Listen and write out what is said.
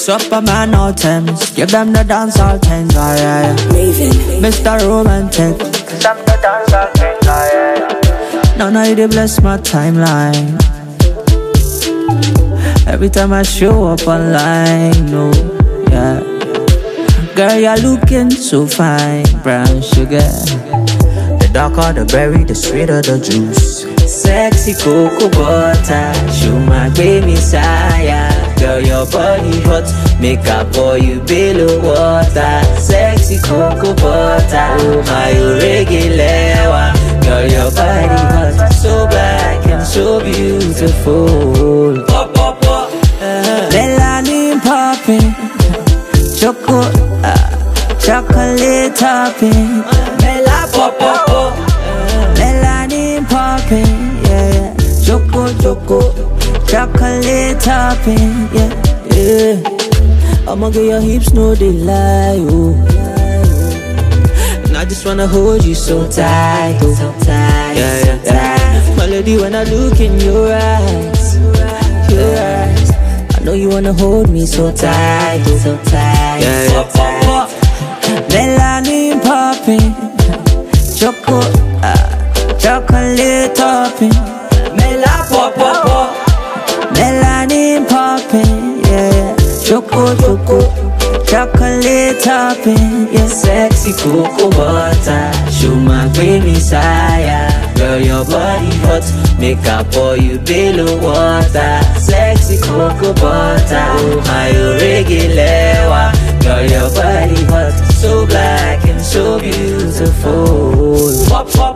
up a man all temps. Give them the dance all things, yeah. Mr. Romantic. Give them the dance all things, yeah. Now they bless my timeline. Every time I show up online, no, yeah. Girl, you're looking so fine, brown sugar. The darker the berry, the sweeter the juice. Sexy cocoa butter, show my baby sire. Girl, your body hot, make up for you below water. Sexy cocoa butter, oh my regular. Girl, your body hot, so black and so beautiful. Pop, pop, pop. Melanin popping, chocolate topping. Mela pop, pop, pop. Melanin popping, yeah. Choco, chocolate topping, yeah. I'ma get your hips, no they lie, oh. And I just wanna hold you so tight, oh. So tight, yeah, so tight. Melody, when I look in your eyes, I know you wanna hold me so tight, oh. So tight, yeah, so tight. Melanin popping, chocolate topping. Mela pop, pop, pop. Melanin popping, yeah. Choco, chocolate topping, yeah. Sexy cocoa butter, show my baby sire. Girl, your body hot, make up for you below water. Sexy cocoa butter, oh my regular. Girl, your body hot, so black and so beautiful. Pop, pop.